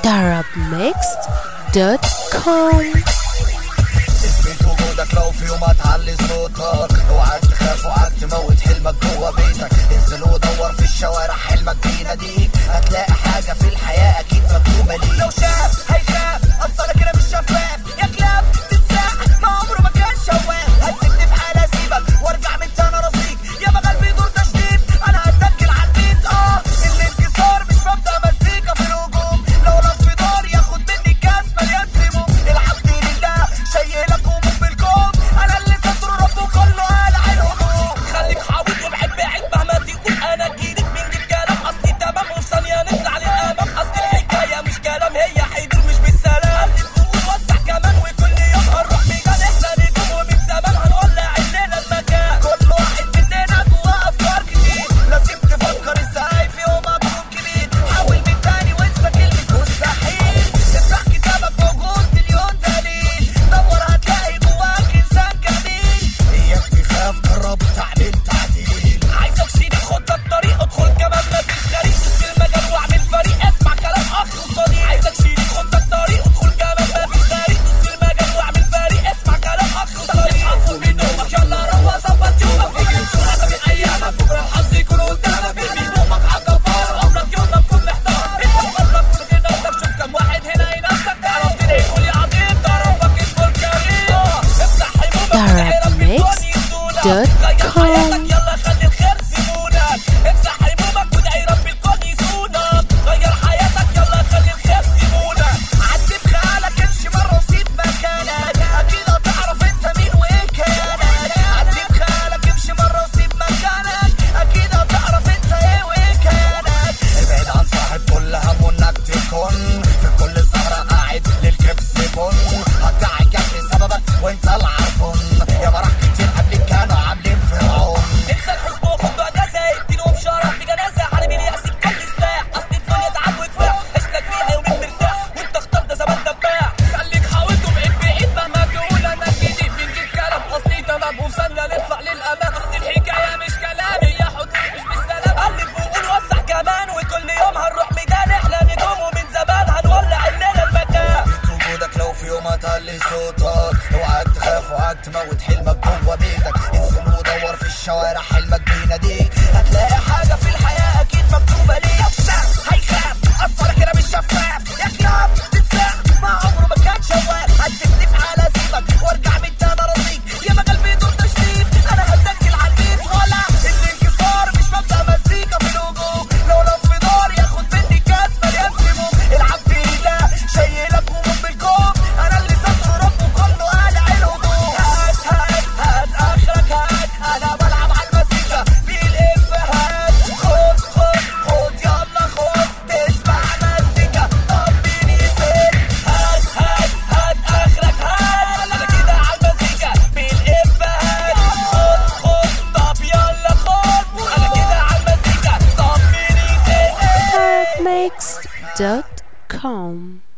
Arabmixed.com. اثبت وجودك لو في يوم هتعلي صوتك، اوعاك تخاف اوعاك تموت حلمك جوا بيتك. انزل ودور في الشوارع حلمك بيناديك، هتلاقي حاجة في الحياة اكيد مكتوبة ليك. لو شاف هيخاف اصلا كده مش شفاف، يا كلاب تتساق ما عمره ما كان شواف. هتسيبني في حالة اسيبك وارجع من تاني ارازيك، يا بغل بيدور تشديد انا هتكل على البيت. الانكسار مش مبدأ مزيكا في الهجوم، لو راس في دار ياخد مني كاس مليان سموم. الحمد لله شايلك هموم بالكون، انا اللي ستر ربه كله قلع الهموم. خليك حاوط وابعد بعيد مهما تقول انا جيدك من الكلام اصلي تمام، وفي ثانيه نطلع للامام. اصل الحكايه مش كلام هي حيدر مش بالسلام. الفوق وسع كمان وكل يوم هنروح ميدان، احنا نجوم ومن زمان هنولع الليله المكان. كل واحد مننا جواه افكار كتير، لازم تفكر ازاي في يوم هتكون كبير. حاول من تاني وانسى كلمه مستحيل، افتح كتابك موجود مليون دليل، دور هتلاقي جواك انسان جميل. اياك تخاف جرب تعمل تعديل، عايزك شيل خد الطريق ادخل كمان مفيش غريب، في المجال واعمل فريق اسمع كلام اخ وصديق. عايزك شيل خد الطريق ادخل كمان مفيش غريب، في المجال واعمل فريق اسمع كلام اخ وصديق. عفوا من نومك يلا روح ظبط يومك، اجري بسرعه من ايامك بكره الحظ يكون قدامك. ارمي همومك عالجبار عمرك يوم ما تكون محتار، انت بقرب كل غير نفسك. شوف كم واحد هنا ينافسك، تعرف تلاقي كل عظيم ده ربك اسمه الكريم. افتح همومك وتعرف بالكون يسونك، غير حياتك يلا خلي الخير زبونك. افتح همومك وادعي رب الكون يسونك، غير حياتك يلا خلي الخير زبونك. عدي بخيالك امشي مرة وسيب مكانك، اكيد هتعرف انت مين وايه كيانك. عدي بخيالك امشي مرة وسيب مكانك، اكيد هتعرف انت ايه وايه كيانك. ابعد عن صاحب كل همه انك تكون في كل سهرة قاعد للكيف زبون، هتعجب بسببك وانت العربون. يا براح كتير قبلك كانوا عاملين فرعون. انسى الحزن وخد اجازه، ادينهم شرف في جنازه. حارب اليأس بكل سلاح، اصل الدنيا تعب وكفاح، عشتك فيها يومين مرتاح وانت اختار ده زمان دباح. خليك حاول تبعد بعيد مهما تقول انا جديد، بنجيب كلام اصلي تمام وفي ثانيه نطلع للامام. اصل الحكايه مش كلام هي حدود مش بالسلام. قلب فوق ووسع كمان وكل يوم هنروح ميدان، احنا نجوم ومن زمان هنولع الليله المكان. اثبت وجودك لو في يوم هتعلي صوتك، اوعاك تخاف اوعاك تموت حلمك جوا بيتك. انزل ودور في الشوارع حلمك بيناديك، هتلاقي حاجة في الحياة اكيد مكتوبة ليك. لو شاف هيخاف اصلا كده مش شفاف، يا كلاب تتساق ما عمره ما كان شواف. هتسيبني في حالة اسيبك وارجع من تاني ارازيك، يا مجال بيدور تشديد انا هتكل على البيت. ولا الانكسار مش مبدأ مزيكا في الهجوم، لو في دار ياخد مني كاس مليان سموم. الحمد لله شايلك هموم بالكون، انا اللي ستر ربه كله قلع الهدوم. هات هات هات اخرك هات، انا بلعب على المزيكا بالافيهات. خد خد خد يلا خد تسمع مزيكا طب مين يسد. هات هات هات اخرك هات، انا كده على المزيكا بالافيهات. خد خد طب يلا خد، انا كده على المزيكا طب مين يسد. Arabmixed.com.